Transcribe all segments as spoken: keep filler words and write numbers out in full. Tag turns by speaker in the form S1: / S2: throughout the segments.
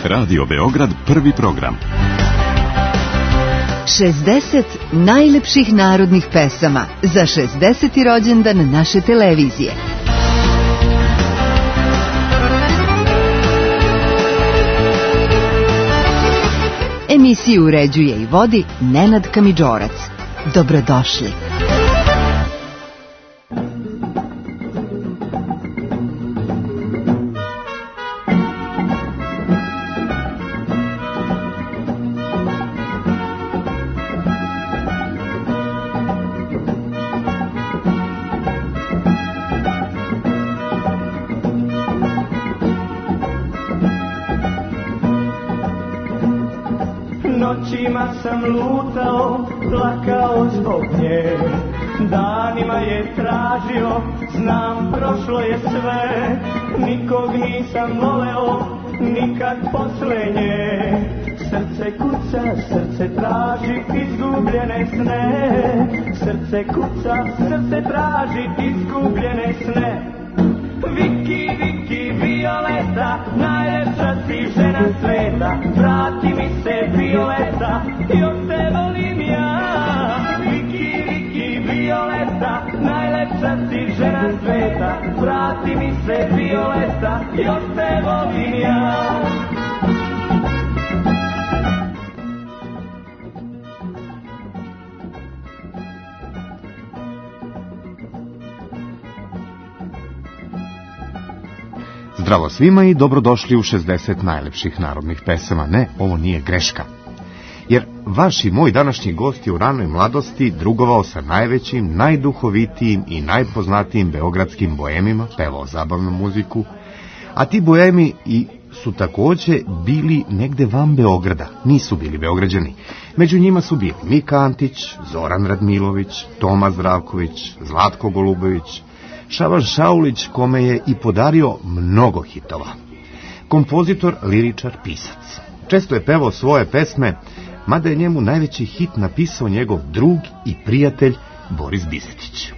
S1: Radio Beograd, prvi program.
S2: šezdeset najlepših narodnih pesama za šezdeseti rođendan naše televizije. Emisiju uređuje i vodi Nenad Kamidžorac. Dobrodošli.
S3: Noćima sam lutao, plakao zbog nje, danima je tražio, znam prošlo je sve, nikog nisam voleo, nikad posle nje. Srce kuca, srce traži izgubljene sne, srce kuca, srce traži izgubljene sne. Viki, Viki, Violeta, najljepša si žena sveta, vrati mi se Violeta, još te volim ja. Viki, Viki, Violeta, najljepša si žena sveta, vrati mi se Violeta, još te volim ja.
S4: Zdravo svima i dobrodošli u šezdeset najlepših narodnih pesama. Ne, ovo nije greška. Jer vaš i moj današnji gost je u ranoj mladosti drugovao sa najvećim, najduhovitijim i najpoznatijim beogradskim boemima, pevao zabavnu muziku, a ti boemi i su takođe bili negde van Beograda, nisu bili Beograđani. Među njima su bili Mika Antić, Zoran Radmilović, Toma Zdravković, Zlatko Golubović, Šaban Šaulić, kome je i podario mnogo hitova. Kompozitor, liričar, pisac. Često je pevao svoje pesme, mada je njemu najveći hit napisao njegov drug i prijatelj Boris Bizetić.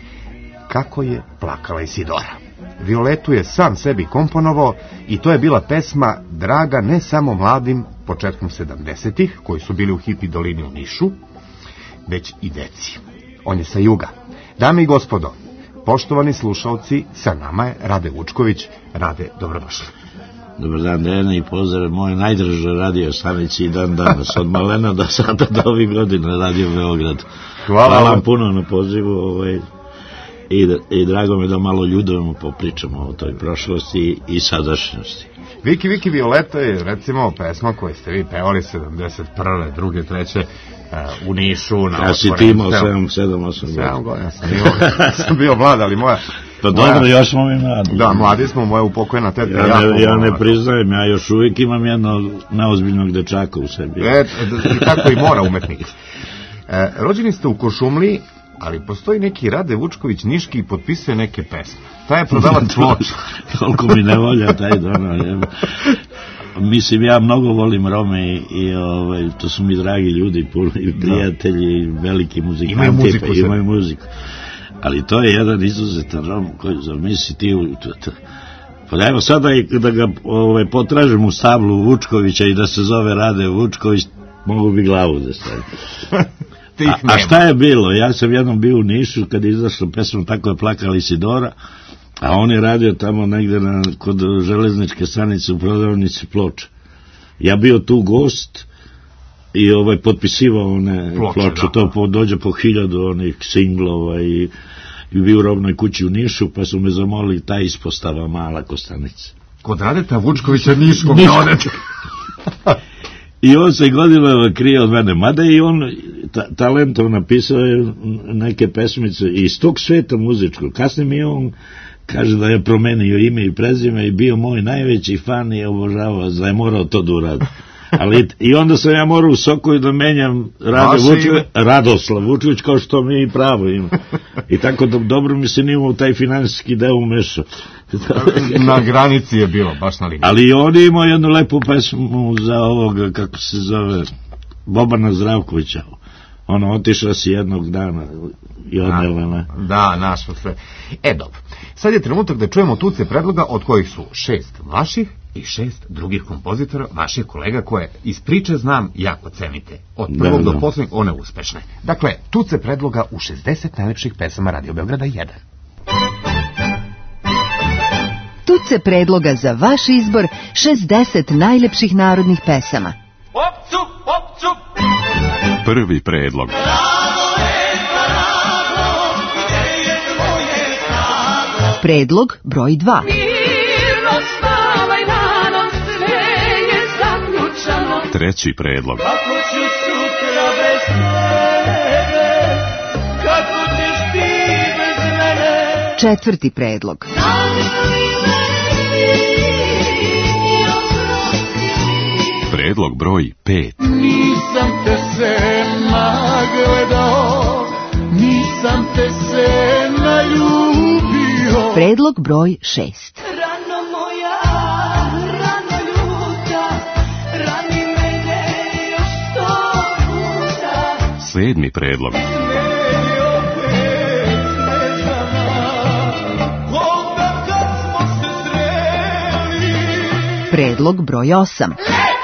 S4: Kako je plakala Isidora. Violetu je sam sebi komponovao i to je bila pesma draga ne samo mladim početkom sedamdesetih, koji su bili u hipi dolini u Nišu, već i deci. On je sa juga. Dame i gospodo, poštovani slušalci, sa nama je Rade Vučković. Rade, dobrodošli.
S5: Dobar dan, Dejana, i pozdrav moje najdraže radio stanici i dan danas, od malena do sada do ovih godina Radio Beograd. Hvala, Hvala vam puno na pozivu ovaj, i, i drago mi da malo ljudovimo popričamo o toj prošlosti i sadašnjosti.
S4: Viki, Viki, Violeta je recimo pesma koju ste vi pevali sedamdeset prve, druge, treće u Nišu.
S5: Ja si ti imao sedam, osam godina.
S4: sedam godina sam, imao, sam bio mlad, ali moja...
S5: Pa moja, dobro, još smo mi mladi.
S4: Da, mladi smo, moja upokojena tetka.
S5: Ja ne, ja ne priznajem, ja još uvijek imam jednog neozbiljnog dečaka u sebi.
S4: E, i tako i mora umetnik. E, rođeni ste u Košumliji, ali postoji neki Rade Vučković Niški i potpisuje neke pesme. Taj je prodavac ploča.
S5: Toliko mi ne volja taj dono. Mislim, ja mnogo volim Rome i, i ovaj, to su mi dragi ljudi, i prijatelji, veliki muzikanti.
S4: Imaju muziku.
S5: Pa, imaju muziku. Ali to je jedan izuzetan Rom koji zamisli ti u... Pa evo sada da ga ovaj, potražim u stablu Vučkovića i da se zove Rade Vučković, mogu bi glavu da stavim. A, a šta je bilo? Ja sam jednom bio u Nišu kad je izašla pesma Tako je plakala Isidora, a on je radio tamo negde na, kod železničke stanice u prodavnici ploča. Ja bio tu gost i ovaj potpisivao one ploče, to po, dođe po hiljadu onih singlova i, i bio u robnoj kući u Nišu, pa su me zamolili ta ispostava mala Kostanica.
S4: Kod Radeta Vučkovića Niškog ne odete.
S5: I on se godinama krije od mene, mada i on ta, talentom napisao je neke pesmice iz tog sveta muzičkog. Kasnije mi on kaže da je promenio ime i prezime i bio moj najveći fan i obožavao da je morao to da uradi. Ali i onda sam ja morao u Sokoju da menjam Rade Vučković, Radoslav Vučković, kao što mi i pravo ima. I tako da dobro mi se nije u taj finansijski deo umešao.
S4: Na granici je bilo, baš na liniji.
S5: Ali on je imao jednu lepu pesmu za ovoga, kako se zove, Bobana Zdravkovića. Ono, otišla si jednog dana i odnela me.
S4: Da, našlo sve. E, dobro. Sad je trenutak da čujemo tuce predloga, od kojih su šest vaših i šest drugih kompozitora, vaših kolega koje iz priče znam jako cenite. Od
S5: Da,
S4: prvog
S5: da.
S4: do poslednjeg, one uspešne. Dakle, tuce predloga u šezdeset najlepših pesama Radio Beograda jedan.
S2: Tuce predloga za vaš izbor šezdeset najlepših narodnih pesama.
S1: Prvi predlog.
S2: Predlog broj dva.
S1: Treći predlog.
S3: Kako ću sutra bez tebe, kako ćeš ti bez mene.
S2: Četvrti predlog.
S1: Predlog broj pet.
S3: Nisam te se nagledao, nisam te se naljubio.
S2: Predlog broj šest.
S3: Rano moja, rano ljuta, rani mene još sto puta.
S1: Sedmi predlog.
S3: Meni opet snežana, onda kad smo se sreli.
S2: Predlog broj osam.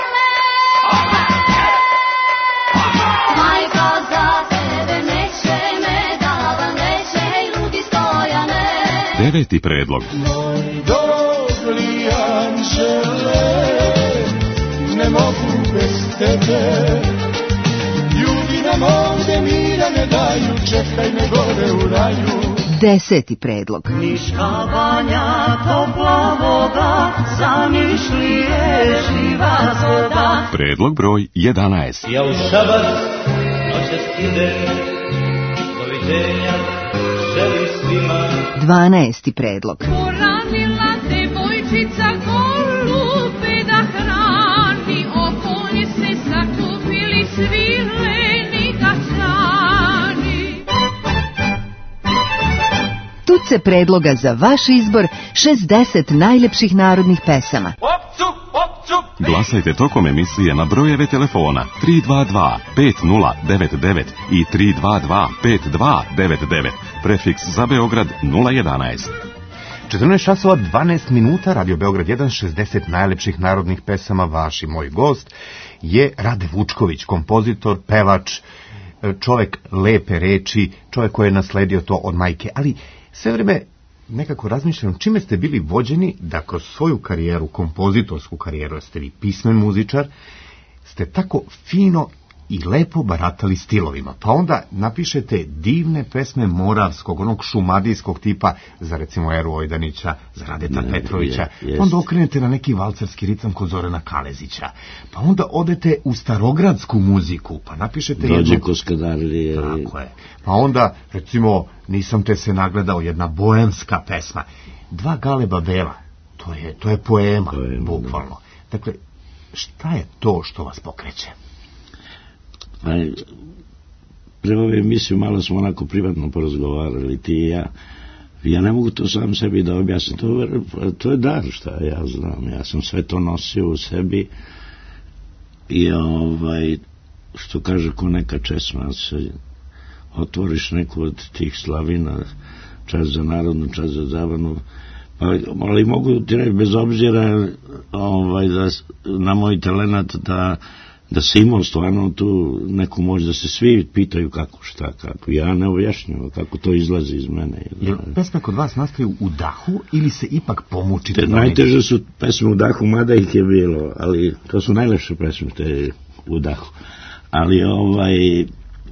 S6: Majka za tebe neće me dava, neće i drugi stojane.
S1: Deveti predlog.
S3: Moj dobri anđele, ne mogu bez tebe. Ljudi nam ovde mira ne daju, čekaj me gore u raju.
S2: Deseti predlog.
S3: Niška banja, topla voda, za Nišlije živa zvoda.
S1: Predlog broj jedanaest.
S3: Ja u Šabac noćas idem, doviđenja, želim svima.
S2: Dvanaesti predlog.
S6: Poranila devojčica golube da hrani, oko nje se sakupili svi leni gaćani.
S2: Tuce predloga za vaš izbor šezdeset najlepših narodnih pesama.
S1: Glasajte tokom emisije na brojeve telefona tri dva dva pet nula devet devet i tri dva dva pet dva devet devet, prefiks za Beograd nula jedanaest.
S4: četrnaest časova dvanaest minuta, Radio Beograd jedan, šezdeset najlepših narodnih pesama. Vaš i moj gost je Rade Vučković, kompozitor, pevač, čovek lepe reči, čovek koji je nasledio to od majke, ali sve vreme nekako razmišljam čime ste bili vođeni da kroz svoju karijeru, kompozitorsku karijeru, jer ste vi pismen muzičar, ste tako fino i lepo baratali stilovima. Pa onda napišete divne pesme moravskog, onog šumadijskog tipa, za recimo Eru Ojdanića, za Radeta
S5: Ne,
S4: Petrovića,
S5: je,
S4: pa onda
S5: jest.
S4: okrenete na neki valcarski ritam kod Zorana Kalezića, pa onda odete u starogradsku muziku, pa napišete
S5: Dođe
S4: jednu...
S5: Koskadarlije.
S4: Tako je. Pa onda, recimo, Nisam te se nagledao, jedna boemska pesma. Dva Galeba Vela, to je, to je poema,
S5: Poema,
S4: bukvalno. Dakle, šta je to što vas pokreće?
S5: Aj, pre ove emisiju malo smo onako privatno porazgovarali, ti i ja. Ja ne mogu to sam sebi da objasnim. To, to je dar, šta ja znam. Ja sam sve to nosio u sebi i ovaj, što kaže ko neka česma, se otvoriš neku od tih slavina, čas za narodnu, čas za zabavnu, pa, ali mogu ti reći bez obzira ovaj, da, na moj talenat da da se imao stvarno tu neku moć da se svi pitaju kako, šta, kako. Ja ne objašnjam kako to izlazi iz mene.
S4: Jer pesme kod vas nastaju u dahu ili se ipak pomučite?
S5: Te najteže su pesme u dahu, mada ih je bilo, ali to su najlepše pesme te u dahu. Ali ovaj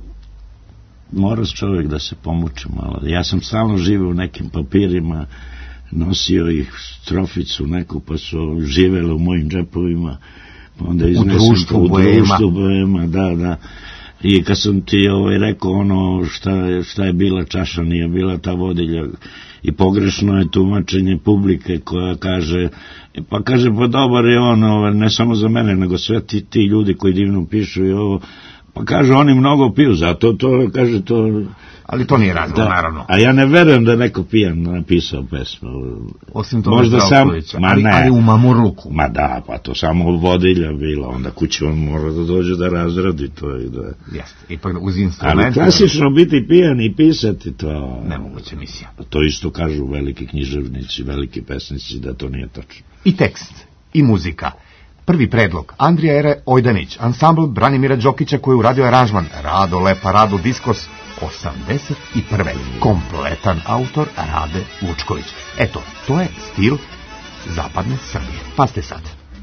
S5: mora čovjek da se pomuči malo. Ja sam stalno živio u nekim papirima, nosio ih stroficu neku, pa su živele u mojim džepovima. Onda
S4: u društvu
S5: u
S4: boema.
S5: društvu boema, da, da. I kad sam ti ovaj, rekao ono šta je, šta je bila čaša, nije bila ta vodilja. I pogrešno je tumačenje publike koja kaže, pa kaže, pa dobar je on, ovaj, ne samo za mene, nego sve ti, ti ljudi koji divno pišu i ovo, pa kaže, oni mnogo piju, zato to, kaže, to...
S4: Ali to nije razlog,
S5: da,
S4: naravno.
S5: A ja ne verujem da je neko pijan napisao pesmu.
S4: Osim toga
S5: možda sam, ma
S4: ali,
S5: ne,
S4: ali u mamurluku.
S5: Ma da, pa to samo vodilja bila, onda kući on mora da dođe da razradi to i da...
S4: Jeste, ipak uz instrumente...
S5: Ali klasično biti pijan i pisati to...
S4: Nemoguća misija.
S5: To isto kažu veliki književnici, veliki pesnici, da to nije tačno.
S4: I tekst. i muzika. Prvi predlog, Andrija Ere Ojdanić, ansambl Branimira Đokića koji je uradio aranžman Rado Lepa Rado Diskos osamdeset prve. Kompletan autor Rade Vučković. Eto, to je stil zapadne Srbije. Pa ste sad.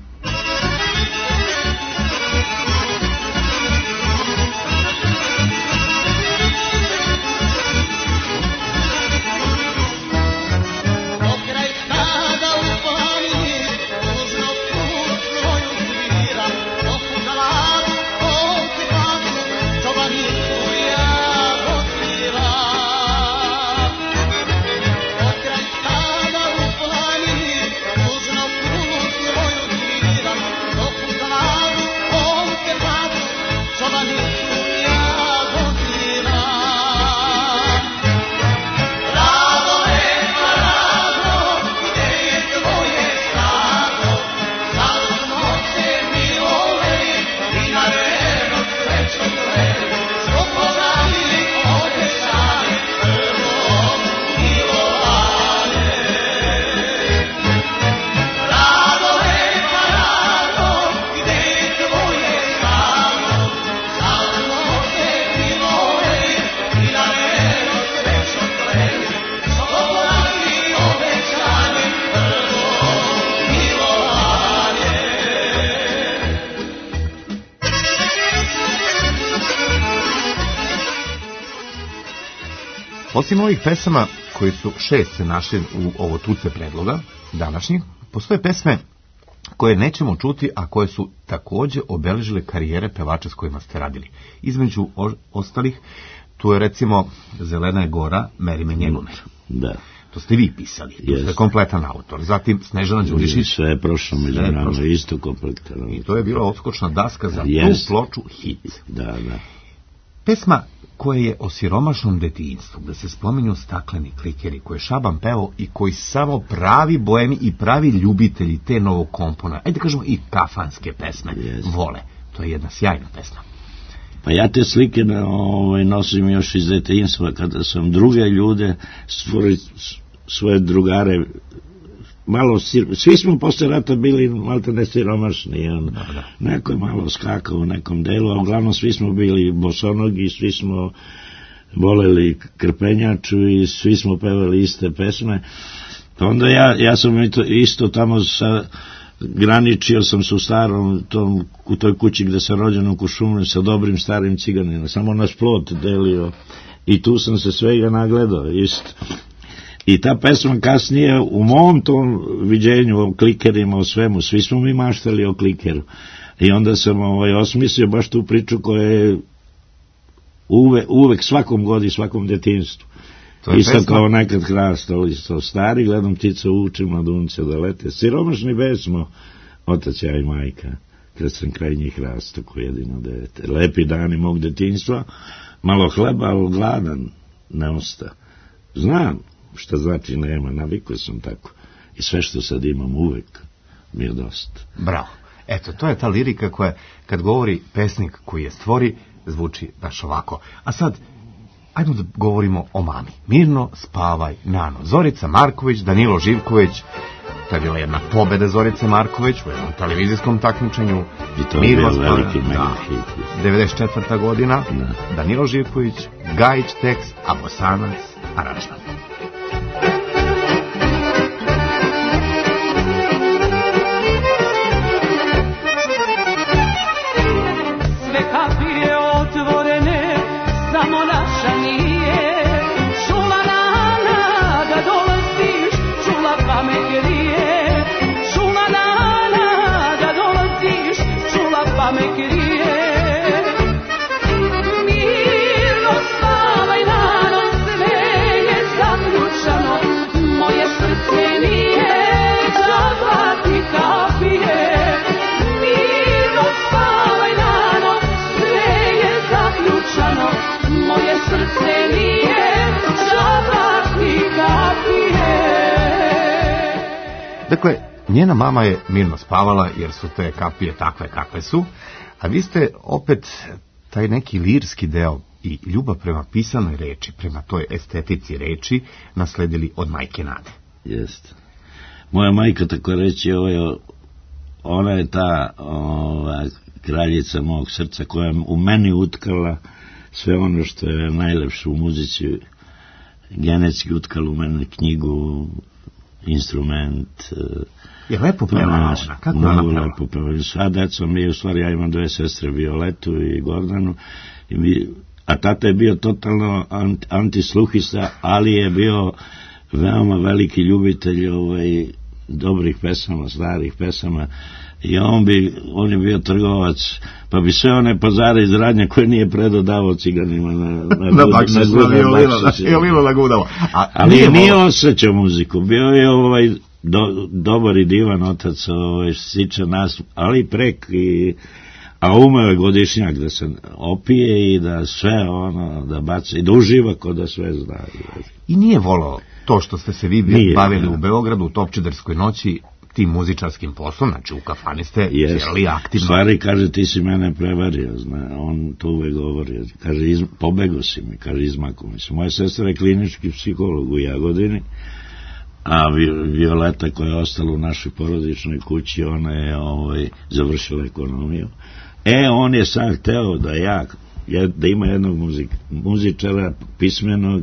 S4: Osim ovih pesama, koji su šest se našli u ovo tuce predloga današnjih, postoje pesme koje nećemo čuti, a koje su takođe obeležile karijere pevača s kojima ste radili. Između ostalih, tu je recimo Zelena je gora, Meri me Njegomir.
S5: Da.
S4: To ste vi pisali, to ste kompletan autor. Zatim Snežana Đurišić.
S5: Sve je prošlo među nama, isto kompletan.
S4: I to je bila odskočna daska za tu ploču hit.
S5: Da, da.
S4: Pesma koja je o siromašnom detinjstvu, da se spominju stakleni klikeri, koje je Šaban pevao i koji samo pravi boemi i pravi ljubitelji te novog kompona, ajde kažemo i kafanske pesme, yes. vole. To je jedna sjajna pesma.
S5: Pa ja te slike ovaj, nosim još iz detinjstva, kada sam druge ljude, stvori, svoje drugare, malo, svi smo posle rata bili malte ne siromašni, on, da, da. Neko je malo skakao u nekom delu, a uglavnom svi smo bili bosonogi, svi smo voleli krpenjaču i svi smo pevali iste pesme. Onda ja, ja sam isto, isto tamo sa, graničio sam se u starom, tom, u toj kući gde sam rođen u Kušumlju sa dobrim starim ciganima, samo naš plot delio i tu sam se svega nagledao, isto. I ta pesma kasnije, u mom tom viđenju o klikerima, o svemu, svi smo mi maštali o klikeru. I onda sam ovaj, osmislio baš tu priču koja je uve, uvek svakom godi, svakom detinjstvu. Isto pesma kao nekad hrastali so stari, gledam ptice uče, mladunce da lete. Siromašni bez smo, otac ja i majka, kad sam kraj njih rasto ko jedino dete. Lepi dani mog detinjstva, malo hleba, ali gladan ne osta. Znam šta znači nema, navikao sam tako. I sve što sad imam uvek mi je dosta.
S4: Bravo. Eto, to je ta lirika koja, kad govori pesnik koji je stvori, zvuči baš ovako. A sad, ajmo da govorimo o mami. Mirno spavaj, Nano. Zorica Marković, Danilo Živković, to je bila jedna pobeda Zorice Marković u jednom televizijskom takmičenju.
S5: I to je bio veliki mega hit.
S4: devedeset četvrta godina, da. Danilo Živković, Gajić tekst, a Bosanac aranžman. Dakle, njena mama je mirno spavala jer su te kapije takve kakve su, a vi ste opet taj neki lirski deo i ljubav prema pisanoj reči, prema toj estetici reči, nasledili od majke Nade.
S5: Jeste. Moja majka, tako reći, ovaj, ona je ta ova, kraljica mog srca koja u meni utkala sve ono što je najlepše u muzici, genetski utkala u mene knjigu, instrument.
S4: Je lepo peva ona, kako ona peva?
S5: Lepo peva. Sva deca mi, u stvari ja imam dve sestre, Violetu i Gordanu, i mi, a tata je bio totalno anti, antisluhista, ali je bio veoma veliki ljubitelj ovaj, dobrih pesama, starih pesama, i on bi, on je bio trgovac, pa bi sve one pazare iz Radnja koje nije predodavao ciganima na, na,
S4: na bakšišu, na violinu nagudao.
S5: Ali nije, nije osjećao muziku, bio je ovaj do, dobar i divan otac, ovaj, siča nas, ali prek, i, a umeo je godišnjak da se opije i da sve ono, da baca i da uživa ko da sve zna.
S4: I nije volao to što ste se vi nije, bavili u Beogradu u Topčiderskoj noći tim muzičarskim poslom, znači u kafani ste cijeli aktivno.
S5: Stvari, kaže, ti si mene prevario, zna, on to uvek govori, kaže, iz, pobego si mi, kaže, izmako mi se. Moja sestra je klinički psiholog u Jagodini, a Violeta koja je ostala u našoj porodičnoj kući, ona je ovaj, završila ekonomiju. E, on je sam hteo da ja, da ima jednog muzik, muzičara, pismenog,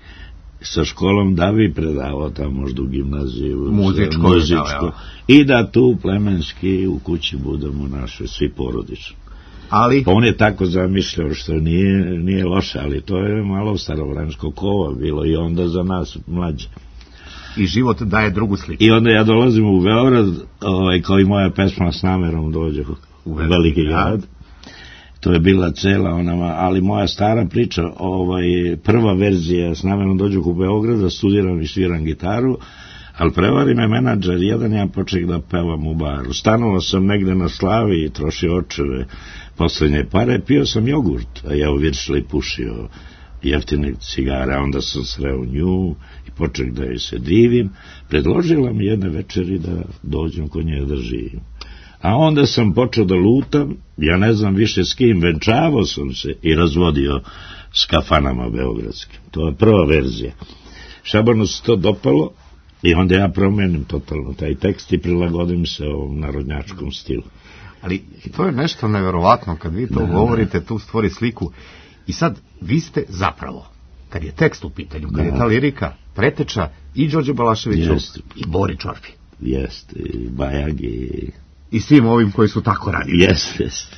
S5: sa školom, da bi predavao tamo možda u gimnaziju
S4: muzičko,
S5: muzičko da, i da tu plemenski u kući budemo naše svi porodično.
S4: Ali
S5: pa on je tako zamišljao, što nije, nije loše, ali to je malo starovransko kova bilo i onda za nas mlađe.
S4: I život daje drugu sliku.
S5: I onda ja dolazim u Beograd, ovaj, kao i moja pesma S namerom dođe u veliki grad. To je bila cela ona, ali moja stara priča, ovaj, prva verzija S namerom dođu u Beograd, studiram i sviram gitaru, ali prevari me menadžer, jedan ja poček da pevam u baru. Stanovao sam negde na Slavi i trošio očeve poslednje pare, pio sam jogurt, a ja u Viršli pušio jeftine cigare, a onda sam sreo nju i poček da joj se divim. Predložila mi jedne večeri da dođem kod nje da živim. A onda sam počeo da lutam, ja ne znam više s kim, venčavao sam se i razvodio s kafanama beogradskim. To je prva verzija. Šaborno se to dopalo i onda ja promenim totalno taj tekst i prilagodim se ovom narodnjačkom stilu.
S4: Ali to je nešto neverovatno, kad vi to ne, govorite, tu stvori sliku. I sad, vi ste zapravo, kad je tekst u pitanju, kad je ta lirika, preteča i Đorđe Balaševiću i Bori Čorbi.
S5: Jeste, i Bajag i...
S4: i svim ovim koji su tako radili.
S5: Jeste, jeste.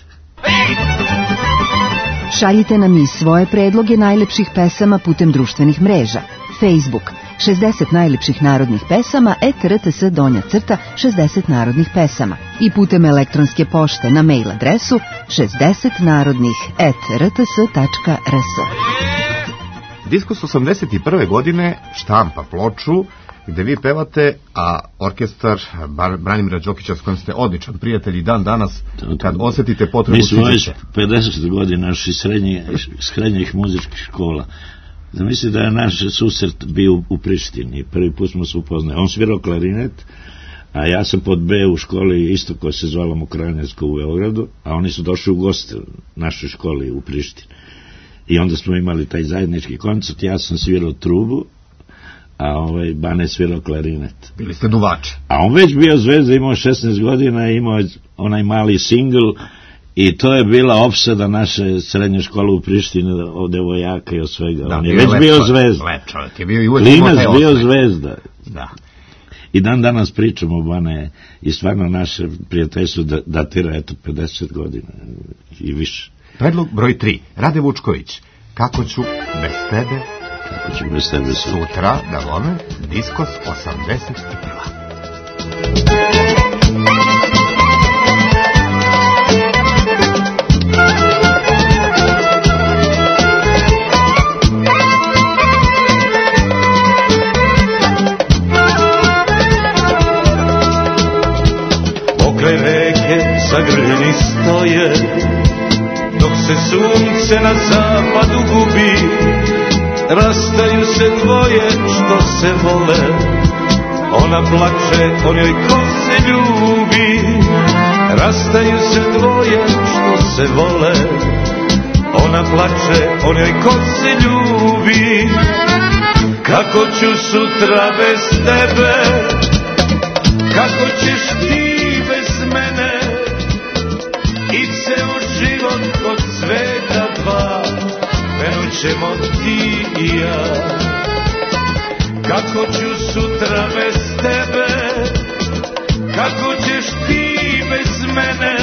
S2: Šaljite nam i svoje predloge najlepših pesama putem društvenih mreža. Facebook šezdeset najlepših narodnih pesama et er te es donja crta šezdeset narodnih pesama i putem elektronske pošte na mail adresu šezdeset narodnih et er te es tačka er es.
S4: Diskos osamdeset prve godine štampa ploču gde vi pevate, a orkestar Branimira Đokića, s kojim ste odličan prijatelj i dan danas, kad osetite potrebu...
S5: Mi smo već pedeset godina naših srednjih, srednjih muzičkih škola. Zamisli da je naš susret bio u Prištini. Prvi put smo se upoznali. On svirao klarinet, a ja sam pod B u školi isto koja se zvala Mokranjevska u Beogradu, a oni su došli u goste našoj školi u Prištini. I onda smo imali taj zajednički koncert, ja sam svirao trubu, a ovaj Bane svirao klarinet.
S4: Bili ste duvači.
S5: A on već bio zvezda, imao šesnaest godina, imao onaj mali singl i to je bila opsada naše srednje škole u Prištini od devojaka i od svega. Da, on je već lep bio zvezda.
S4: Lep čovjek je bio i uvijek
S5: Klinac bio osvek. Zvezda.
S4: Da.
S5: I dan danas pričamo o Bane i stvarno naše prijateljstvo datira eto pedeset godina i više.
S4: Predlog broj tri. Rade Vučković. Kako ću bez tebe?
S5: Kako ću bez tebe sutra?
S4: Sutra, da vome, Diskos osamdeset prva.
S3: Pokraj reke zagrljeni stoje, dok se sunce na zapadu gubi, rastaju se dvoje što se vole, ona plače, on joj ko se ljubi. Rastaju se dvoje što se vole, ona plače, on joj ko se ljubi. Kako ću sutra bez tebe, kako ćeš ti bez mene? ćemo ti i ja. Kako ću sutra bez tebe, kako ćeš ti bez mene,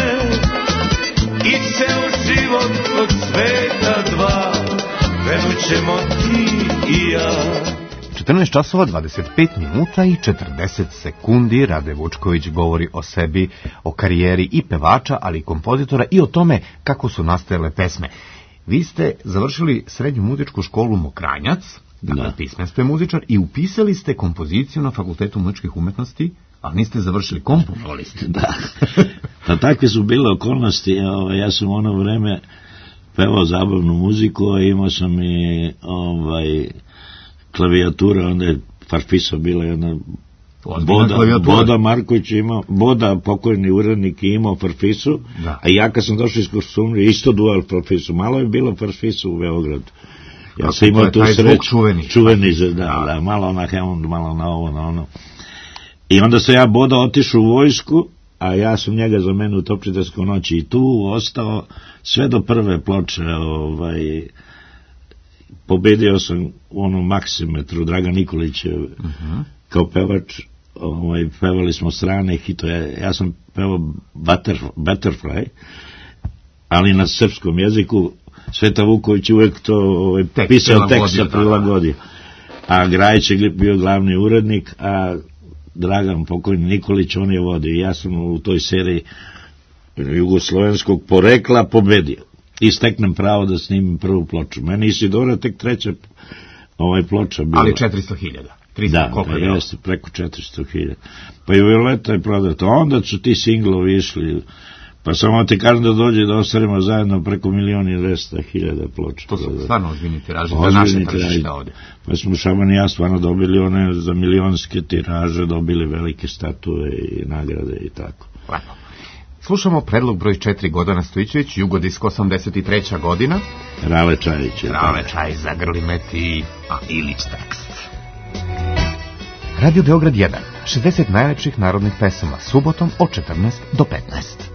S3: i ceo život od sveta dva, krenućemo ti i ja.
S4: četrnaest časova dvadeset pet minuta i četrdeset sekundi. Rade Vučković govori o sebi, o karijeri i pevača, ali i kompozitora, i o tome kako su nastajale pesme. Vi ste završili srednju muzičku školu Mokranjac, dakle pismen ste muzičar, i upisali ste kompoziciju na Fakultetu muzičkih umetnosti, ali niste završili komponovali ste.
S5: Da. Pa takve su bile okolnosti. Ja sam u ono vreme pevao zabavnu muziku, a imao sam i ovaj, klavijatura, onda je Farfisa bila jedna Boda, Boda Marković imao, Boda pokojni urednik je imao Farfisu, da. A ja kad sam došao iz Kuršumlije, isto dual Farfisu, malo je bilo Farfisu u Beogradu. Ja sam imao tu sreću, čuveni, čuveni da, da, da, malo na Hammond, malo na ovo, na ono. I onda se ja Boda otišao u vojsku, a ja sam njega zamenio u Topčiderskoj noći i tu ostao sve do prve ploče. Ovaj, pobedio sam u onom Maksimetru Dragan Nikolića uh-huh. kao pevač. Ovaj, pevali smo strane hitove. Ja sam pevao Butterfly, ali na srpskom jeziku. Sveta Vuković uvek to ovaj, tekst pisao tekst sa prilagodio. A Grajić je bio glavni urednik, a Dragan pokojni Nikolić, on je vodio. Ja sam u toj seriji jugoslovenskog porekla pobedio. I steknem pravo da snimim prvu ploču. Meni Isidora tek treća ovaj ploča bila.
S4: Ali četiristo hiljada.
S5: Da, pa jeste, preko četiristo hiljada. Pa i Violeta je prodata. Onda su ti singlovi išli. Pa samo ti kažem da dođe da ostvarimo zajedno preko milion i dvesta hiljada ploča.
S4: To su stvarno ozbiljni tiraže za naše tržište ovdje.
S5: Pa smo Šaban i ja stvarno dobili one za milionske tiraže, dobili velike statue i nagrade i tako.
S4: Lepo. Slušamo predlog broj četiri, Gordana Stojićević, Jugodisko osamdeset treća godina.
S5: Rale Čajić.
S4: Rale Čajić, Zagrli me ti, a Ilić tekst. Radio Beograd jedan, šezdeset najlepših narodnih pesama, subotom od četrnaest do petnaest.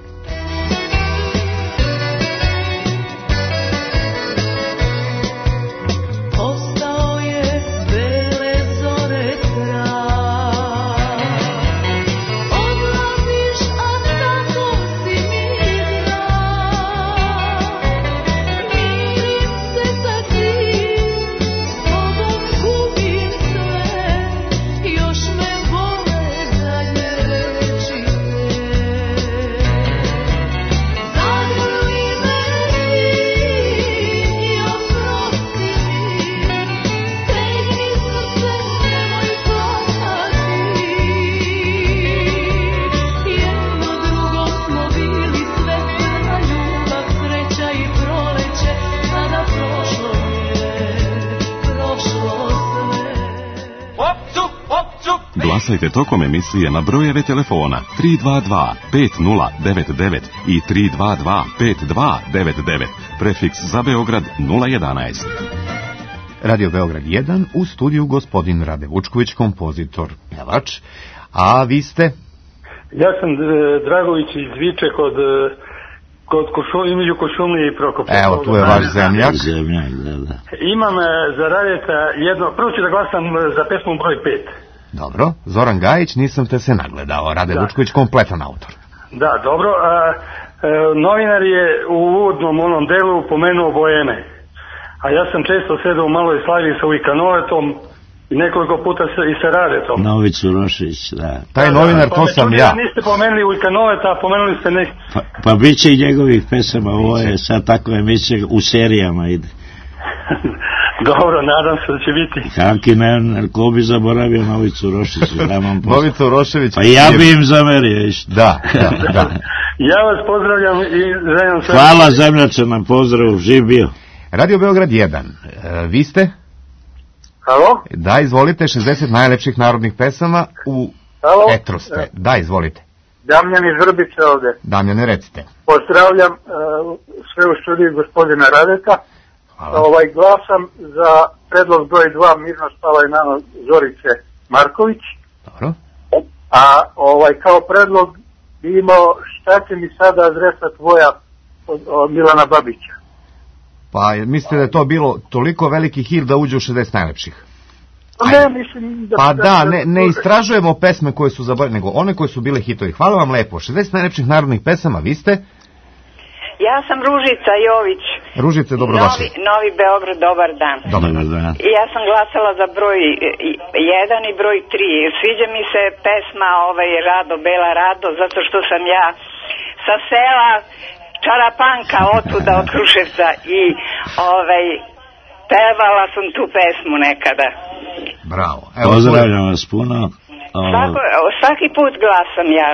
S1: Glasajte tokom emisije na brojeve telefona tri dva dva pet nula devet devet i tri dva dva pet dva devet devet, prefiks za Beograd nula jedanaest.
S4: Radio Beograd jedan, u studiju gospodin Rade Vučković, kompozitor, pevač. A vi ste?
S7: Ja sam Dragović iz Viče kod, kod Košum, između Košumlije i Prokopja.
S4: Evo, tu je vaš zemljak.
S5: Zemljak, da, da.
S7: Imam za Radeta jedno, prvo ću da glasam za pesmu broj pet.
S4: Dobro, Zoran Gajić, nisam te se nagledao, Rade da. Vučković, kompletan autor.
S7: Da, dobro, a, a, novinar je u uvodnom onom delu pomenuo Boeme, a ja sam često sedao u Maloj Slavi sa Ujkanovetom i nekoliko puta se, i sa Radetom.
S5: Novicu Rošić, da.
S4: Taj da, novinar, da, to sam ja.
S7: Niste pomenuli Ujkanoveta, a pomenuli ste nek...
S5: Pa, pa bit će i njegovih pesama, ovo je sad tako emisija, u serijama ide.
S7: Dobro, nadam se da će biti.
S5: Kaki ne, ko bi zaboravio Novicu Rošić?
S4: Novicu Rošević.
S5: Pa ja bi im zamerio išto.
S4: Da, da, da.
S7: Ja vas pozdravljam i želim sve.
S5: Hvala zemljače na pozdravu, živ bio.
S4: Radio Beograd jedan, e, vi ste?
S7: Halo?
S4: Da, izvolite, šezdeset najlepših narodnih pesama u
S7: Halo?
S4: etru ste. Da, izvolite.
S7: Damjan iz Vrbice ovde.
S4: Damjane, recite.
S7: Pozdravljam uh, sve u studiju gospodina Radeta. Hvala. Ovaj, glasam za predlog broj dva, Mirno spavaj nano Zorice Marković.
S4: Dobro.
S7: A ovaj, kao predlog bi imao Šta će mi sada adresa tvoja od, od Milana Babića.
S4: Pa mislite da je to bilo toliko veliki hit da uđe u šezdeset najlepših?
S8: Ne, mislim da...
S4: Pa da, ne, ne istražujemo pesme koje su zaboravljene, nego one koje su bile hitovi. Hvala vam lepo. šezdeset najlepših narodnih pesama, vi ste?
S9: Ja sam Ružica Jović.
S4: Ružice, dobrodošli.
S9: Novi, Novi Beograd, dobar dan.
S4: Dobar dan.
S9: Ja sam glasala za broj jedan i broj tri. Sviđa mi se pesma ovaj, Rado, Bela Rado, zato što sam ja sa sela Čarapanka, otuda od Kruševca i ovaj, pevala sam tu pesmu nekada.
S4: Bravo.
S5: Evo, pozdravljam vas puno.
S9: Svako, svaki put glasam ja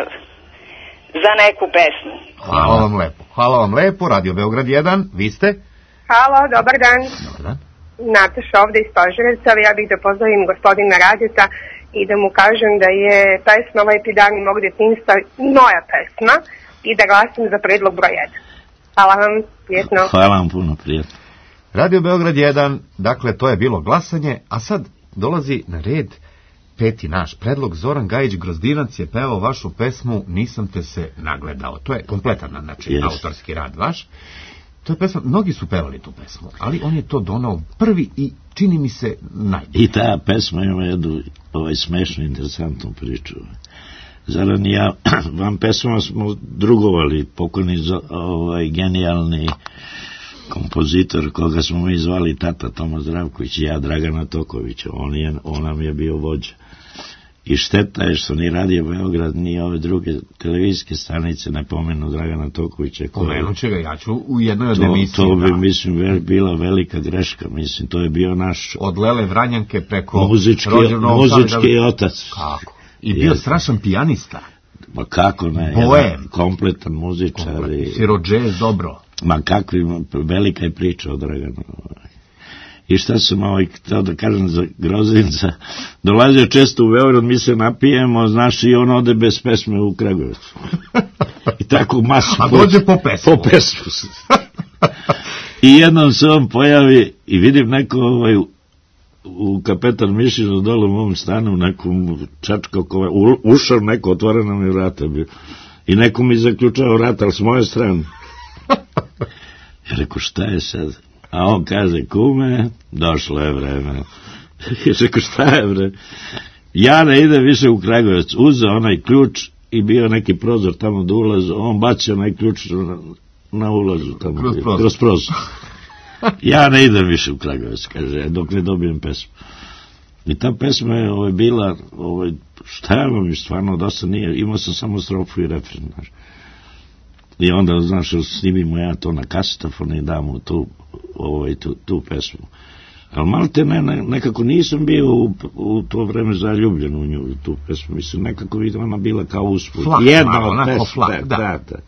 S9: za neku pesmu.
S4: Hvala vam lepo. Hvala vam lepo. Radio Beograd jedan, vi ste?
S10: Halo, dobar dan.
S4: Dobar dan.
S10: Nataša ovde iz Požarevca, ali ja bih da pozdravim gospodina Radeta i da mu kažem da je pesma Ovaj pidani mog detinjstva moja pesma i da glasam za predlog broj jedan. Hvala vam, prijetno.
S5: Hvala vam puno, prijetno.
S4: Radio Beograd jedan, dakle to je bilo glasanje, a sad dolazi na red peti naš predlog. Zoran Gajić Grozdinac je pevao vašu pesmu Nisam te se nagledao. To je kompletan, znači, yes. autorski rad vaš. To je pesma, mnogi su pevali tu pesmu, ali on je to donao prvi i čini mi se najbolji.
S5: I ta pesma ima jednu ovaj, smešnu, interesantnu priču. Zoran i ja, vam pesmama smo drugovali, pokojni ovaj, genijalni kompozitor koga smo mi zvali tata Toma Zdravković i ja Dragana Tokovića. On, je, on nam je bio vođa. I šteta je što ni Radio Beograd ni ove druge televizijske stanice ne pomenu Dragana Tokovića.
S4: Pomenut će ga, ja ću u jednoj od
S5: to,
S4: emisiji.
S5: To bi, mislim, ve, bila velika greška, mislim, to je bio naš...
S4: Od Lele Vranjanke preko...
S5: Muzički, muzički otac.
S4: Kako? I bio je strašan pijanista.
S5: Ma kako ne, jedan kompletan muzičar.
S4: Kompletan. Siro džez, dobro.
S5: Ma kakvi, velika je priča o Draganu. I šta sam ovaj, htio da kažem za Grozinca, dolazio često u Beograd, mi se napijemo, znaš, i on ode bez pesme u Kragujevac. I tako masu...
S4: A dođe po pesmu.
S5: Po pesmu. I jednom se on pojavi i vidim neko ovaj, u Kapetan Mišinu dole u mom stanu, nekom čačka, ušao neko, otvoreno mi vrata bio. I neko mi zaključao vrata, ali s moje strane. Ja rekao, šta je sad? A on kaže, kume, došlo je vreme. Ja rekao, šta je vreme? Ja ne idem više u Kragujevac. Uzeo onaj ključ i bio neki prozor tamo do ulaza. On bacio onaj ključ na, na ulazu tamo. Kroz prozor. Kroz prozor. Ja ne idem više u Kragujevac, kaže, dok ne dobijem pesmu. I ta pesma je ovaj, bila, ovaj, šta je vam, stvarno dosta nije. Imao sam samo strofu i refren, znaš. I onda, znaš, snimimo ja to na kasetofon i dam mu tu, ovaj, tu, tu pesmu. Ali malo te ne, ne, nekako nisam bio u, u to vreme zaljubljen u nju, tu pesmu. Mislim, nekako vidim, ona bila kao usput.
S4: Flak,
S5: jedna
S4: malo,
S5: od pesma,
S4: flak, da.
S5: Da, da.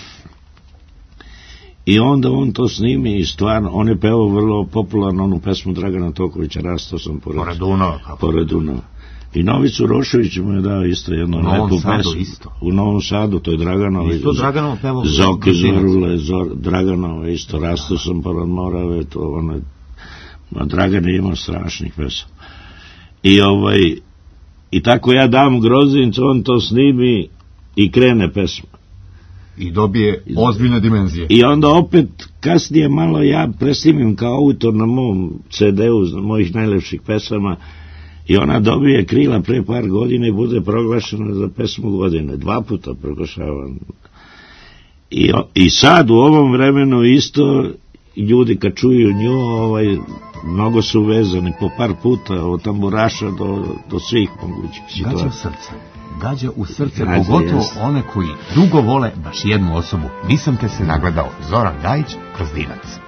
S5: I onda on to snimi i stvarno, on je pevao vrlo popularno onu pesmu Dragana Tokovića, Rastao sam pored,
S4: pored Dunava.
S5: Pored Dunava. I Novicu Rošević mu je dao isto jednu lepu pesmu. Isto. U Novom Sadu, to je Draganova.
S4: Isto Draganova pevao.
S5: Zoke Zorule, Zor, Draganova isto, Rastao sam pored Morave, to ono, Dragan je imao strašnih pesama. I ovaj, i tako ja dam Grozincu, on to snimi i krene pesma.
S4: I dobije ozbiljne dimenzije.
S5: I onda opet kasnije malo ja presnimim kao autor na mom ce de u mojih najlepših pesama i ona dobije krila pre par godina i bude proglašena za pesmu godine. Dva puta proglašavam. I, i sad u ovom vremenu isto ljudi kad čuju nju ovaj, mnogo su vezani po par puta od tamburaša do, do svih mogućih situacija.
S4: Gađa u srce. Gađa u srce, Gađa, pogotovo jest. One koji dugo vole baš jednu osobu. Nisam te se nagledao. Zoran Gajić, Grozdinac.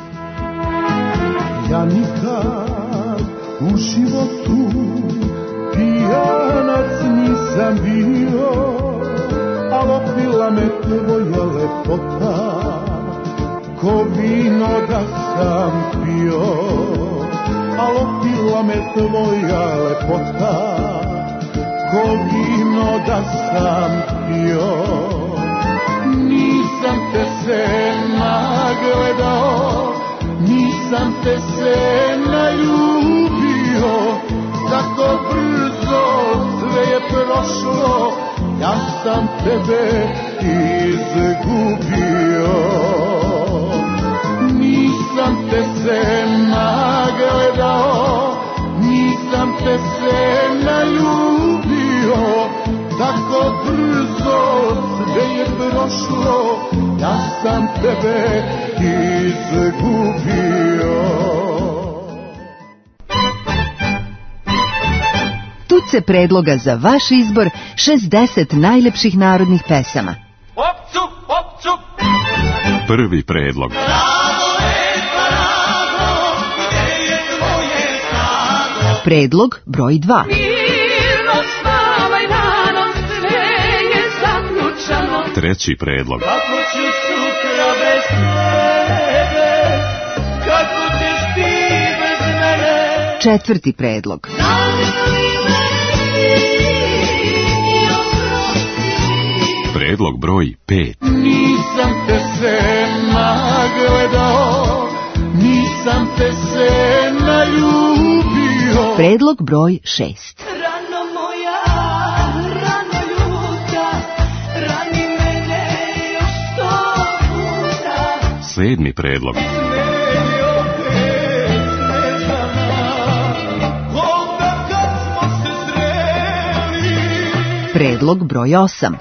S3: Ja nikad u životu pijanac nisam bio, a opila me tvoja lepota, ko vino da sam pio, a opila me tvoja lepota, ko vino da sam pio. Nisam te se nagledao, nisam te se naljubio, tako brzo sve je prošlo, ja sam tebe izgubio. Nisam se nagledao, nisam te se naljubio, tako brzo sve je prošlo, ja sam tebe izgubio.
S2: Tuce predloga za vaš izbor šezdeset najlepših narodnih pesama.
S11: Opcu, opcu!
S1: Prvi predlog.
S2: Predlog broj dva.
S1: Treći predlog.
S11: Kako ću sutra bez tebe, kako ćeš ti bez mene?
S2: Četvrti predlog.
S1: Predlog broj pet.
S3: Nisam te se nagledao, nisam te se naljubio.
S2: Predlog broj šest.
S11: Rano moja, rano ljuta, rani mene još sto puta.
S1: Sedmi predlog.
S3: Meni opet snežana, onda kad smo se sreli.
S2: Predlog broj osam.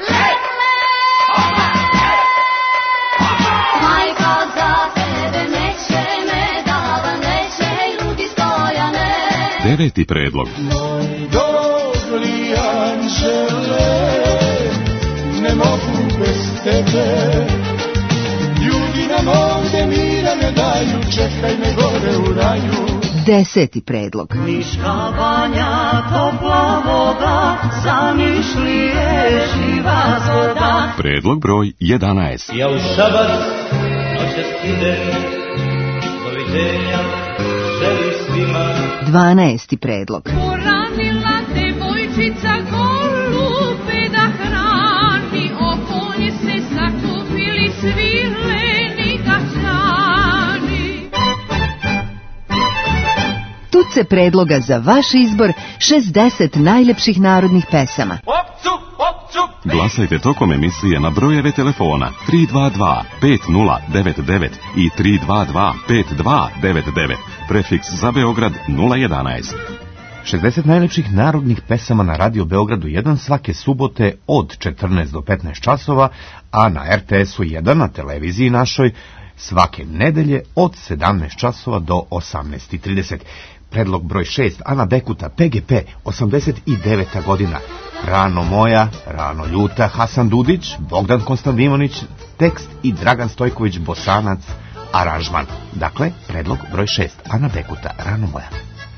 S6: Majka za tebe neće me dava, neće ljudi stojane.
S1: Deveti predlog.
S3: Moj dobri anđele, ne mogu bez tebe. Ljudi nam ovde mira ne daju, čekaj me gore u raju.
S2: Deseti predlog.
S11: Niška banja, topla voda, zamišljije živa zvoda.
S1: Predlog broj jedanaest.
S11: Ja u šabar noćas idem, doviđenja, želi svima.
S2: Dvanaesti predlog.
S12: Poranila devojčica golube da hrani, oko nje se sakupili svi leni gaćani.
S2: Tuce predloga za vaš izbor šezdeset najlepših narodnih pesama.
S11: Opcu, opcu!
S1: Glasajte tokom emisije na brojeve telefona tri dva dva pet nula devet devet i tri dva dva pet dva devet devet, prefiks za Beograd nula jedanaest.
S4: šezdeset najlepših narodnih pesama na Radio Beogradu jedan svake subote od četrnaest do petnaest časova, a na er te esu jedan na televiziji našoj svake nedelje od sedamnaest časova do osamnaest i trideset. Predlog broj šest, Ana Bekuta, pe ge pe, osamdeset deveta godina. Rano moja, rano ljuta, Hasan Dudić, Bogdan Konstantinović, tekst i Dragan Stojković, Bosanac, aranžman. Dakle, predlog broj šest, Ana Bekuta, Rano moja.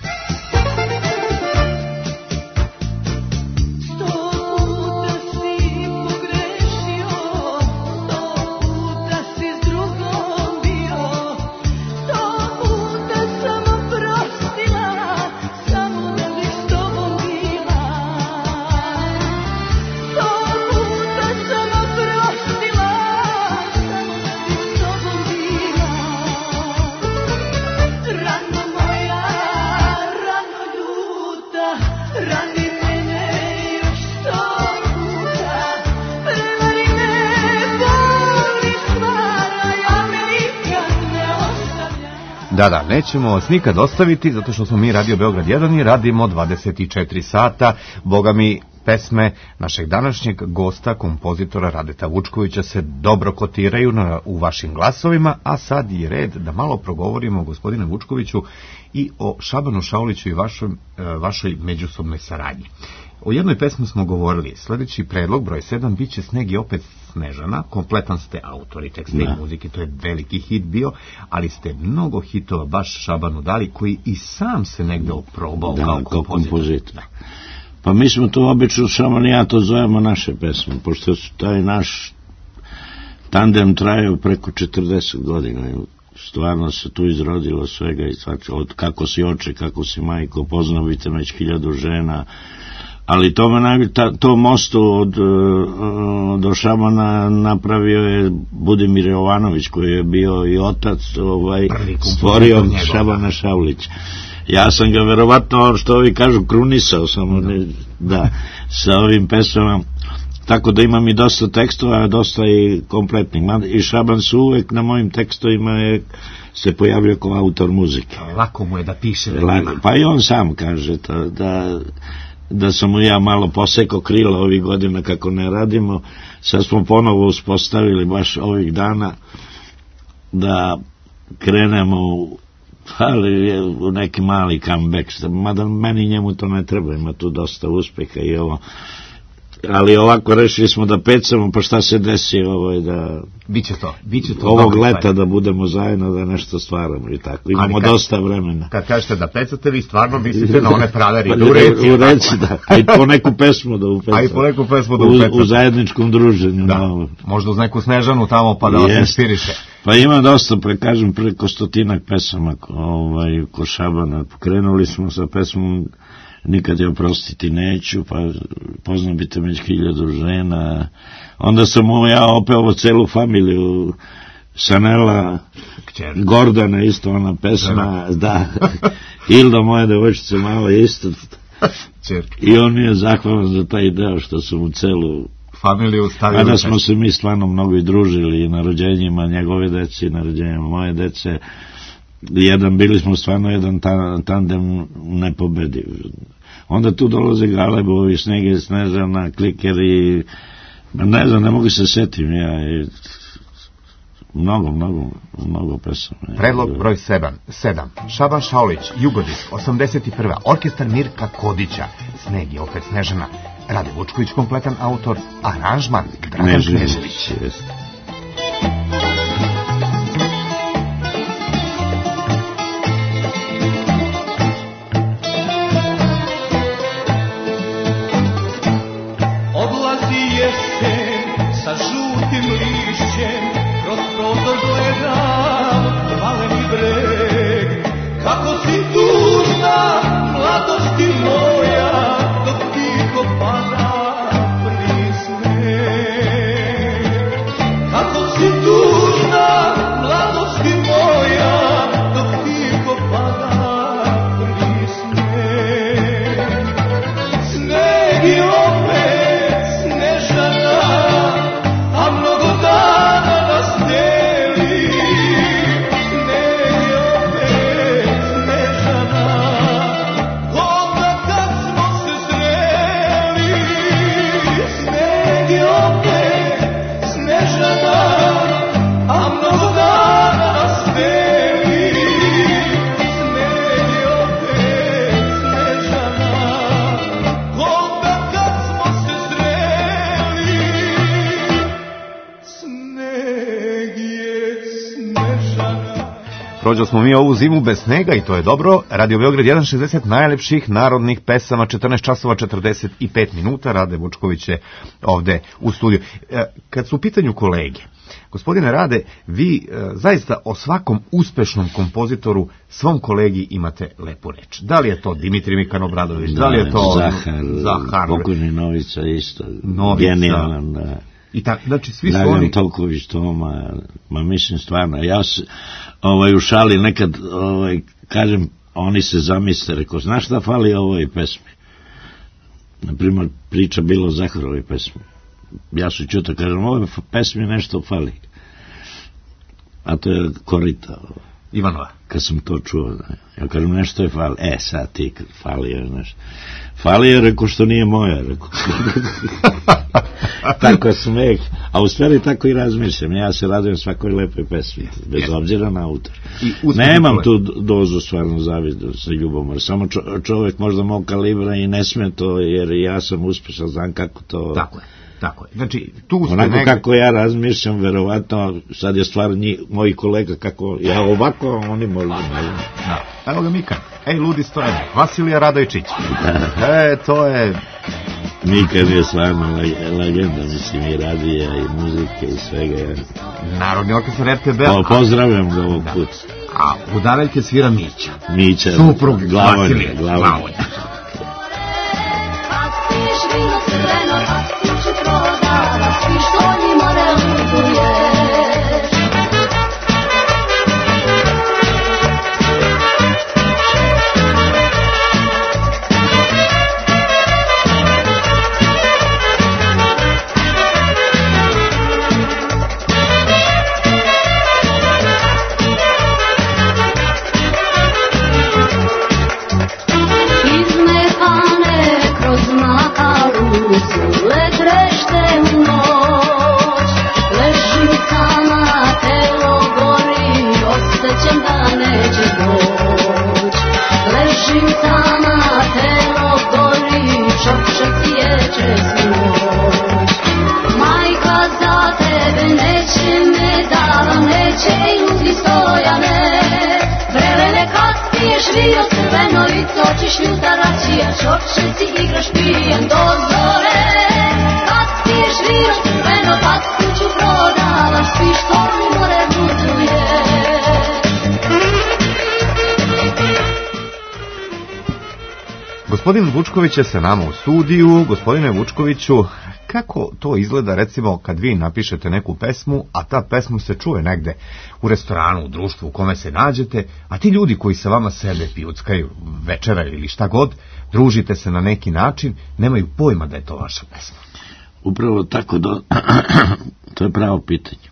S4: Da, da, nećemo vas nikad ostaviti, zato što smo mi Radio Beograd jedan i radimo dvadeset četiri sata. Boga mi, pesme našeg današnjeg gosta, kompozitora Radeta Vučkovića, se dobro kotiraju na, u vašim glasovima, a sad je red da malo progovorimo o gospodine Vučkoviću i o Šabanu Šauliću i vašoj, vašoj međusobnoj saradnji. O jednoj pesmi smo govorili. Sljedeći predlog, broj sedam, bit će Sneg i opet Snežana. Kompletan ste autori teksta i muzike, to je veliki hit bio, ali ste mnogo hitova baš Šabanu dali, koji i sam se negde oprobao
S5: da,
S4: kao
S5: kao
S4: kompozitor.
S5: kompozitor. Pa mi smo to obično, Šaban i ja to zovemo naše pesme, pošto su taj naš tandem trajao preko četrdeset godina. Stvarno se tu izrodilo svega i svača, od kako si oče, kako si majko, poznao bi te već hiljadu žena, ali to, ta, to mosto od, od Šabana napravio je Budimir Jovanović, koji je bio i otac ovaj, stvorio Šabana Šaulića. Ja sam ga verovatno, što ovi kažu, krunisao samo, ne, da, sa ovim pesmama. tako da imam i dosta tekstova, dosta i kompletnih. I Šaban su uvek na mojim tekstovima je, se pojavio kao autor muzike.
S4: Lako mu je da piše.
S5: Lako, pa i on sam kaže to, da, da sam mu ja malo posekao krila ovih godina kako ne radimo. Sad smo ponovo uspostavili baš ovih dana da krenemo u, ali, u neki mali comeback, mada meni njemu to ne treba, ima tu dosta uspeha i ovo, ali ovako rešili smo da pecamo, pa šta se desi ovo je da
S4: biće to, biće to
S5: ovog leta da budemo zajedno, da nešto stvaramo i tako, imamo kad, dosta vremena.
S4: Kad kažete da pecate, vi stvarno mislite na one prave
S5: ribe u reci, u reci da, a i po neku pesmu da upecamo,
S4: a i po neku pesmu da upecamo
S5: u, u zajedničkom druženju,
S4: da. No. Možda uz neku Snežanu tamo pa da vas inspiriše.
S5: Pa ima dosta, pre, kažem, preko stotinak pesama ovaj, ko Šabana. Krenuli smo sa pesmom Nikad je oprostiti neću, pa poznabite među hiljadu žena. Onda sam ovo ja opeo celu familiju, Sanela, Kćer. Gordana, isto ona pesma, da, Hilda, moja devojčica mala isto. Kćer. I on mi je zahvalan za taj deo što sam u celu
S4: familiju stavili.
S5: Kada smo se mi stvarno mnogo i družili na rođenjima njegove dece i na rođenjima moje dece. Jedan, bili smo stvarno jedan tandem nepobediv. Onda tu dolaze Galebovi, Snege, Snežana, Kliker i ne znam, ne mogu se setim ja i mnogo, mnogo, mnogo pesama.
S4: Predlog broj sedam. sedam. Šaban Šaulić, Jugodisk, osamdeset prva. Orkestar Mirka Kodića. Sneg je opet Snežana. Rade Vučković, kompletan autor. Aranžman Dragan Knežević.
S11: Odlazi jesen sa žutim lišćem, kroz prozor gledam maleni breg. Kako si tužna, mladosti moja, dok tiho pada prvi sneg. Kako si tužna, mladosti moja, dok tiho pada prvi sneg. Sneg je opet Snežana, a mnogo dana nas deli. Sneg je opet Snežana, onda kad smo se sreli. Sneg je opet Snežana, a mnogo dana nas deli. Sneg je opet Snežana, onda kad smo se sreli. Sneg je Snežana.
S4: Prođo smo mi ovu zimu bez snega i to je dobro. Radio Beograd jedan šezdeset najlepših narodnih pesama, četrnaest časova četrdeset pet minuta. Rade Vučković je ovde u studiju. Kad su u pitanju kolege, gospodine Rade, vi e, zaista o svakom uspešnom kompozitoru, svom kolegi imate lepu reč. Da li je to Dimitrij Mikan Obradović, da, da li je to
S5: Zahar,
S4: Zahar
S5: pokojni Novica isto,
S4: Novica.
S5: Genijalan, da.
S4: I tak, znači svi su
S5: Dragan
S4: oni...
S5: Tolković, Toma, ma mislim stvarno, ja se, ovaj, u šali nekad, ovaj, kažem, oni se zamisle, rekao, znaš šta fali ovoj pesmi? Naprimjer, priča bilo o Zaharovoj pesmi. Ja su čuto, kažem, ovoj pesmi nešto fali. A to je Korita.
S4: Ivanova.
S5: Kad sam to čuo, ja kažem, nešto je fali. E, sad ti fali je nešto. Fali je, rekao, što nije moja, rekao. Tako smeh. A u stvari tako i razmišljam. Ja se radujem svakoj lepoj pesmi, bez obzira na autor. Nemam tu dozu stvarno zavidu sa ljubomor. Samo čo, čovjek možda mog kalibra i ne sme to, jer ja sam uspešan, znam kako to...
S4: Tako je. Tako je. Znači, tu ste
S5: onako
S4: negdje...
S5: kako ja razmišljam, verovatno, sad je stvar njih, mojih kolega, kako ja ovako, oni možda ne znam.
S4: Da. Evo ga Mikan. Ej, ludi stojan. Vasilija Radojčić. E, to je...
S5: Mikan je stvarno legenda, mislim, i radija, i muzike, i svega.
S4: Narodni orkestar R T B.
S5: Po, pozdravljam ga ovog puta.
S4: A u Daveljke svira Mića.
S5: Mića.
S4: Suprug
S5: Vasilije.
S4: Glavonje.
S6: vino crveno i točiš ljuta račija, čočeci igraš pijen do zore. Kad piješ vino crveno, kad kuću prodavaš, pištolju more buduje.
S4: Gospodin Vučković je sa nama u studiju. Gospodine Vučkoviću, kako to izgleda recimo kad vi napišete neku pesmu, a ta pesmu se čuje negde u restoranu, u društvu u kome se nađete, a ti ljudi koji sa vama sede, pijuckaju, večeraju ili šta god, družite se na neki način, nemaju pojma da je to vaša pesma?
S5: Upravo tako, do... to je pravo pitanje.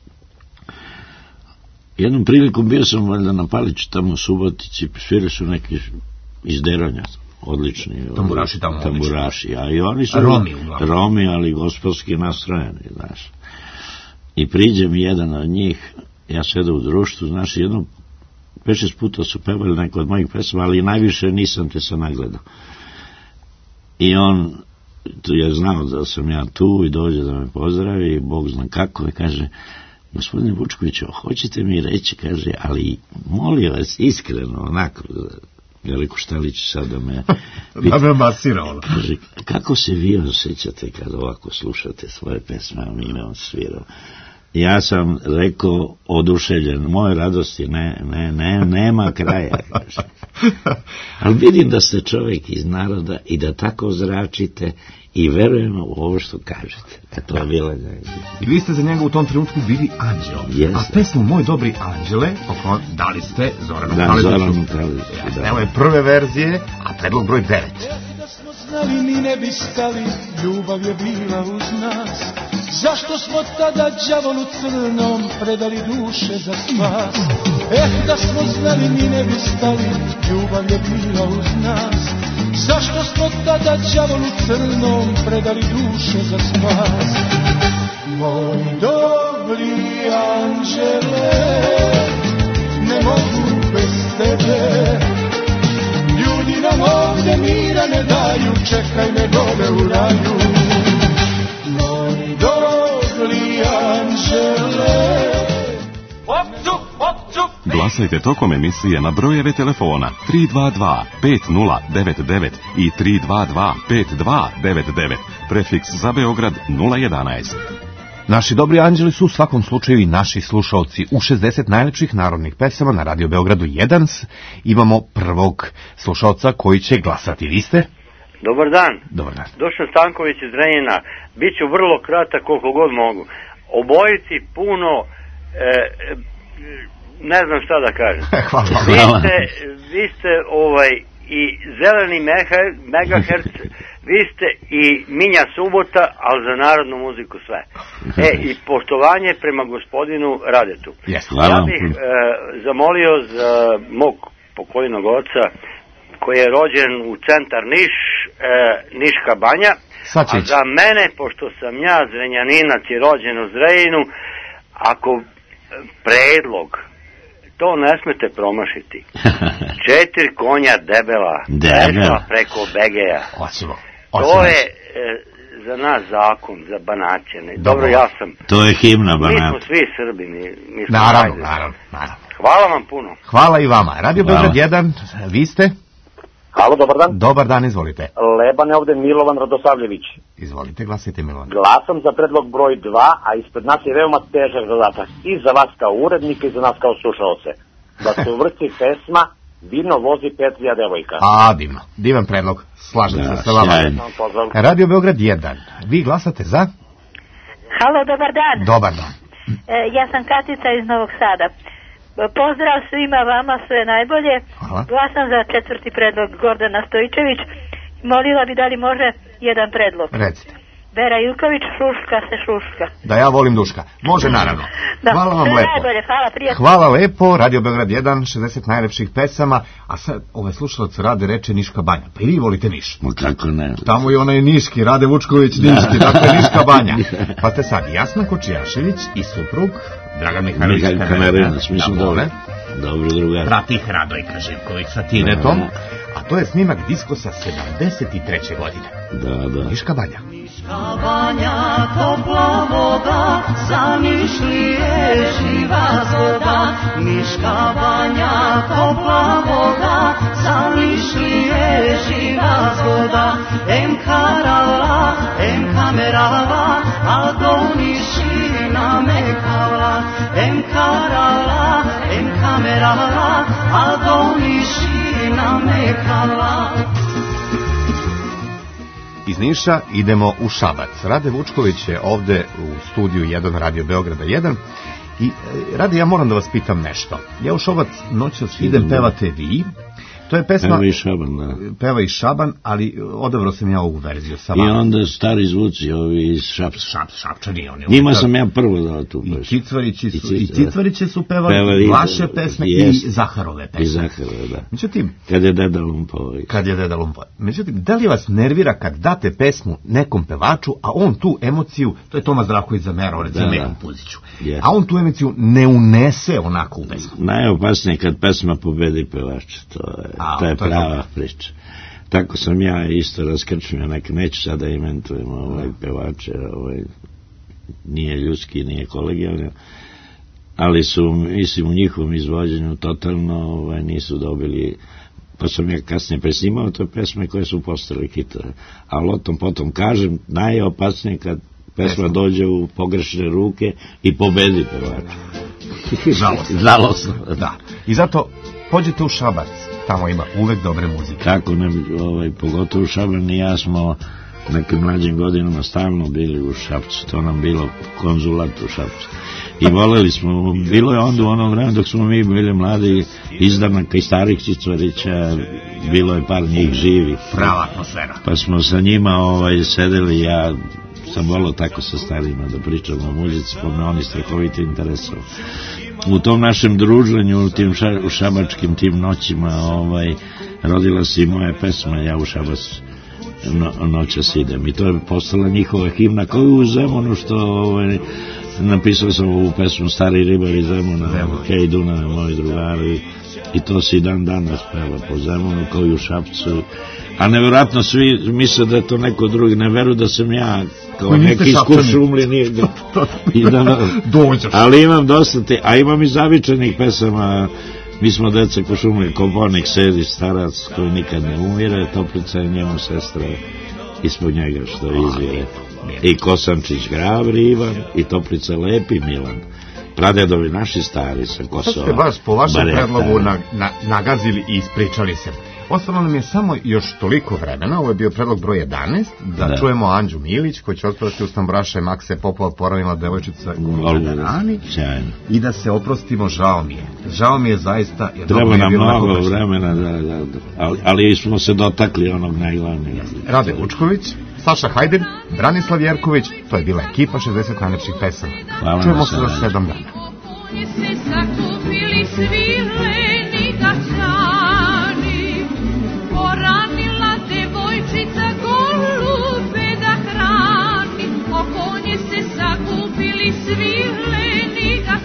S5: Jednom prilikom bio sam valjda na Paliću tamo u Subotici, svira su neki iz Deronja, odlični
S4: tamburaši tamo,
S5: tamburaši, a i oni su
S4: Romi,
S5: Romi, ali gospodski nastrojeni, znaš. I priđe mi jedan od njih, ja sedam u društvu, znaš, jedno pet šest puta su pevali neko od mojih pesama, ali najviše nisam te se nagledao. I on tu je znao da sam ja tu i dođe da me pozdravi i Bog zna kako i kaže: gospodine Vučkoviću, hoćete mi reći, kaže, ali molim vas iskreno, onako, Veliko Štelić sad da me
S4: da me masira ono.
S5: Kaže, kako se vi osjećate kad ovako slušate svoje pesme, a mi ne on svirao? Ja sam rekao oduševljen, moje radosti ne, ne, ne, nema kraja. Kaže. Ali vidim da ste čovjek iz naroda i da tako zračite i verujemo u ovo što kažete. E to je bila njega.
S4: I vi ste za njega u tom trenutku bili anđeo.
S5: Jeste.
S4: A pesmu Moj dobri anđele, poklon, dali ste Zoranu
S5: da,
S4: Kaliću.
S5: Zoranu Kaliću, da.
S4: Evo je prve verzije, a predlog broj devet.
S3: Da smo znali, mi ne bi stali, ljubav je bila uz nas. Zašto smo tada đavolu crnom predali duše za spas? Eh, da smo znali, mi ne bi stali, ljubav je bila uz nas. Zašto smo tada đavolu crnom predali duše za spas? Moj dobri anđele, ne mogu bez tebe. Ljudi nam ovde mira ne daju, čekaj me dole u raju. Moj dobri anđele.
S11: Opcu, opcu!
S1: Glasajte tokom emisije na brojeve telefona tri dva dva pet nula devet devet i tri dva dva pet dva devet devet, prefiks za Beograd nula jedanaest.
S4: Naši dobri anđeli su u svakom slučaju i naši slušalci. U šezdeset najlepših narodnih pesama na Radio Beogradu jedan imamo prvog slušalca koji će glasati. Vi ste?
S13: Dobar dan.
S4: Dobar dan.
S13: Dušan Stanković iz Drenjina. Biću vrlo kratak koliko god mogu. Obojici puno, e, ne znam šta da kažem.
S4: Hvala.
S13: Vi ste, vi ste ovaj, i zeleni megaherc, vi ste i Minja Subota, ali za narodnu muziku sve. E, i poštovanje prema gospodinu Radetu.
S4: Yes,
S13: ja bih e, zamolio za mog pokojnog oca, koji je rođen u centar Niš, e, Niška banja, a za mene, pošto sam ja Zrenjaninac i rođen u Zrenjaninu, ako predlog, to ne smete promašiti. Četiri konja debela, prešla preko Begeja.
S4: Hoćemo.
S13: To je e, za nas zakon, za Banaćane. Dobro, ja sam...
S5: To je himna Banat.
S13: Mi smo svi Srbi. Mi, mi smo
S4: naravno, naravno, naravno.
S13: Hvala vam puno.
S4: Hvala i vama. Radio Beograd jedan, vi ste?
S14: Halo, dobar dan.
S4: Dobar dan, izvolite.
S14: Leban je ovde Milovan Radosavljević.
S4: Izvolite, glasite Milovan.
S14: Glasam za predlog broj dva, a ispred nas je veoma težak zadatak. I za vas kao urednika i za nas kao slušalce. Da se uvrsti pesma Vino vozi Petrija devojka.
S4: A, divno. Divan predlog. Slažem se sa vama. Radio Beograd jedan. Vi glasate za?
S15: Halo, dobar dan.
S4: Dobar dan.
S15: E, ja sam Katica iz Novog Sada. Pozdrav svima vama, sve najbolje.
S4: Hvala.
S15: Glasam za četvrti predlog Gordana Stojičević. Molila bi da li može jedan predlog.
S4: Recite.
S15: Vera Ilković, šuška se šuška.
S4: Da ja volim Duška. Može, naravno.
S15: Da,
S4: hvala vam
S15: sve
S4: lepo.
S15: Najbolje, hvala, prijatno.
S4: Hvala lepo. Radio Beograd jedan, šezdeset najlepših pesama. A sad ove slušalce Rade reče Niška banja. Pa i vi volite Niš?
S5: No kako ne.
S4: Tamo je onaj Niški, Rade Vučković Niški. Dakle, Niška banja. Pa te sad Jasna Kočijašević i suprug Dragan Mihajlović
S5: Kamerinac. Mi smo dobro. Dobro drugar.
S4: Prati ih Radojka Živković sa Tinetom. A to je snimak diskosa sedamdeset treće godine.
S5: Da, da.
S4: Niška banja.
S11: Niška banja, topla voda, za Nišlije živa zgoda. Niška banja, topla voda, em karala, em kamerala, a donišina mekala, em karala, em kamerala, a donišina mekala.
S4: Iz Niša idemo u Šabac. Rade Vučković je ovde u studiju jedan Radio Beograda jedan. I Rade, ja moram da vas pitam nešto. Ja u Šabac noćas idem, pevate vi. To je pesma...
S5: Peva i Šaban, da.
S4: Peva i Šaban, ali odabrao sam ja ovu verziju. Sa
S5: I onda stari zvuci, ovi iz Šapca.
S4: Šap, Šapčani, oni.
S5: Njima sam ja prvo dao tu pesmu.
S4: I Cicvarići su, i Cicvariće su pevali, pevali vaše pesme jest, i Zaharove pesme.
S5: I Zaharove, da.
S4: Međutim...
S5: Kad je Deda Lumpo.
S4: Kad je Deda Lumpo. Međutim, da li vas nervira kad date pesmu nekom pevaču, a on tu emociju, to je Toma Zdravković zamerao, recimo da, nekom Puziću, yes. a on tu emociju ne unese onako u pesmu.
S5: Najopasnije kad pesma pobedi pevača, to je, a, to je to prava je priča. Tako sam ja isto raskrčio, neka neću sada imentujem ovaj pevače, ovaj, nije ljudski, nije kolegijalno, ali su, mislim, u njihovom izvođenju totalno ovaj, nisu dobili, pa sam ja kasnije presnimao te pesme koje su postale hitove. Ali o tom potom kažem, najopasnije kad pesma dođe u pogrešne ruke i pobedi pevača.
S4: Žalostno.
S5: Žalostno.
S4: Da. I zato pođete u Šabac, tamo ima uvek dobre muzike.
S5: Kako ne, ovaj, pogotovo Šaban i ja smo nekim mlađim godinama stalno bili u Šapcu, to nam bilo konzulat u Šapcu. I voleli smo, bilo je onda u onom vremenu dok smo mi bili mladi, izdanaka i starih Cicvarića, bilo je par njih živi.
S4: Prava atmosfera.
S5: Pa smo sa njima ovaj, sedeli, ja sam volao tako sa starima da pričam o muzici, pa me oni strahovito interesovali. U tom našem druženju, u tim ša, u šabačkim tim noćima, ovaj, rodila se i moja pesma, ja u Šabac no, noćas idem. I to je postala njihova himna, kao u Zemunu, što ovaj, napisao sam ovu pesmu Stari ribar iz Zemuna, hej Dunave, moji drugari, i to se i dan danas peva po Zemunu, kao i u Šapcu. A nevjerojatno svi misle da je to neko drugi, ne veruju da sam ja kao neki iz Kuršumlije, nije da, da, ali imam dosta te, a imam i zavičanih pesama. Mi smo deca Kuršumlije, Koponik sedi starac koji nikad ne umire, Toplica je njemu sestra ispod njega što izvire, i Kosančić Hrabri Ivan i Toplica Lepi Milan, pradedovi naši stari sa Kosova.
S4: To ste baš po vašem predlogu na, na, nagazili i ispričali se. Ostalo nam je samo još toliko vremena, ovo je bio predlog broj jedanaest, da, da. čujemo Anđu Milić, koji će otpevati Ustambraša Makse Popova, Poravila devojčica Gulda Rani, i da se oprostimo, žao mi je. Žao mi je zaista. Jer
S5: treba nam mnogo vremena, da, da, da. Ali, ali smo se dotakli onog najglavnijeg.
S4: Rade Vučković, Saša Hajden, Branislav Jerković, to je bila ekipa šezdeset najlepših pesama.
S5: Hvala.
S4: Čujemo se za sedam dana.
S12: Poranila devojčica golube da hrani, o konje se sakupili svi leni ga